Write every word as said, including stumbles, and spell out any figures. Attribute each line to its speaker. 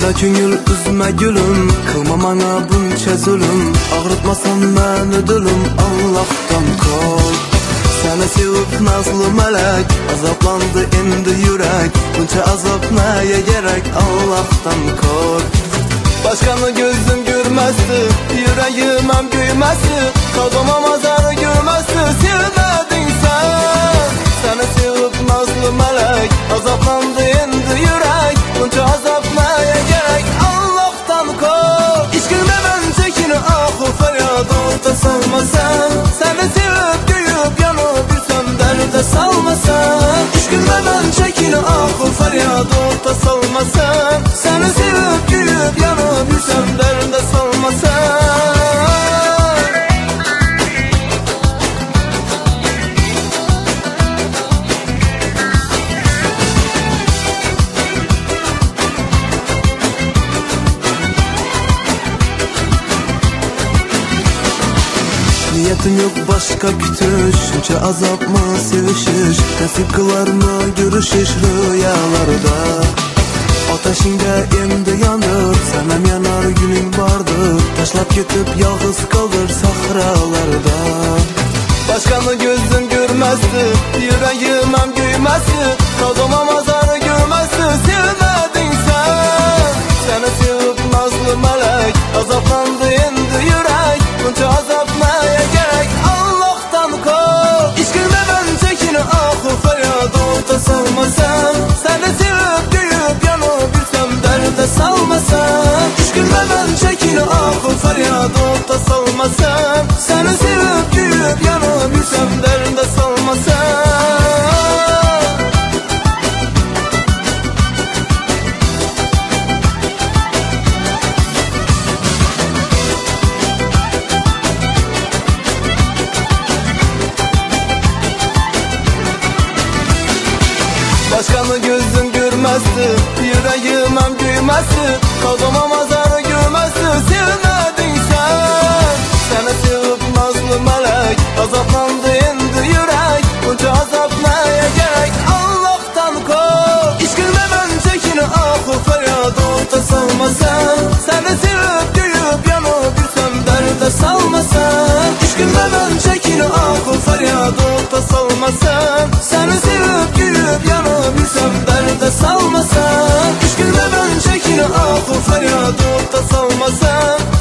Speaker 1: Menda köngül üzme gülüm, kılma bana buncha zulüm. Ağrıtmasan beni dülüm, Allah'tan kork. Seni sevip nazlı melek, azaplandı endi yürek. Buncha azap neye gerek, Allah'tan kork. Başkanı gözüm görmezdi, yüreğim hem göymezdi. Kadoma mazarı görmezdi, sevmedin sen. Seni sevip nazlı melek, azaplandı endi yürek. Bunca azap neye gerek, Allah'tan kork. İşkinde ben çekini ahı feryat orta salmasan. Seni sevip göyüp yanıp yürsem derde salmasan. İşkinde ben çekini ahı feryat orta salmasan. Seni sevip göyüp yanıp yürsem derde salmasan. Niyetim yok başka kütüş, şunca azap mı sevişiş, nasip kılar mı görüşüş rüyalarda. Ateşinde endi yanır, senem yanar günün vardır. Taşlap gitip yalnız kalır sahralarda. Başkanı gözüm görmezdi, yüreğim hem göymezdi. Kadoma mazarı görmezdi, sevmedin sen. Seni sevip nazlı melek, azaplandı endi yürek. Bunca azap neye gerek, Allah'tan kork. İşkinde ben çekini ahı feryat orta salmasam. Seni sevip göyüp yanıp yürsem derde salmasam. İşkinde ben çekini ahı feryat orta salmasam. Seni sevip göyüp yanıp yürsem derde salmasam. Başkanı gözüm görmezdi, yüreğim hem göymezdi. Kadoma mazarı görmezdi, sevmedin sen. Seni sevip nazlı melek, azaplandı endi yürek. Bunca azap neye gerek, Allah'tan kork. İşkinde ben çekini ahı feryat orta salmasam. Seni sevip göyüp yanıp yürsem derde salmasam. İşkinde ben çekini ahı feryat orta salmasam. Seni sevip göyüp yanıp yürsem derde salmasam. İşkinde ben çekini ahı feryat orta salmasam.